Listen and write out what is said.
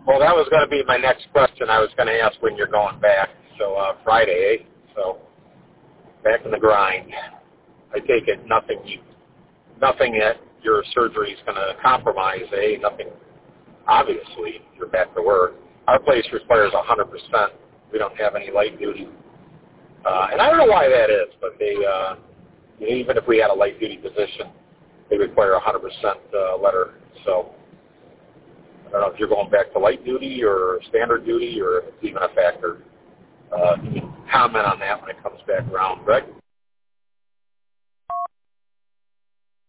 Well, that was going to be my next question. I was going to ask when you're going back. So Friday, eh? So back in the grind. I take it nothing at your surgery is going to compromise, eh? Nothing. Obviously, you're back to work. Our place requires 100%. We don't have any light duty. And I don't know why that is, but they, even if we had a light duty position, they require 100% letter. So I don't know if you're going back to light duty or standard duty or if it's even a factor. You can comment on that when it comes back around, Greg.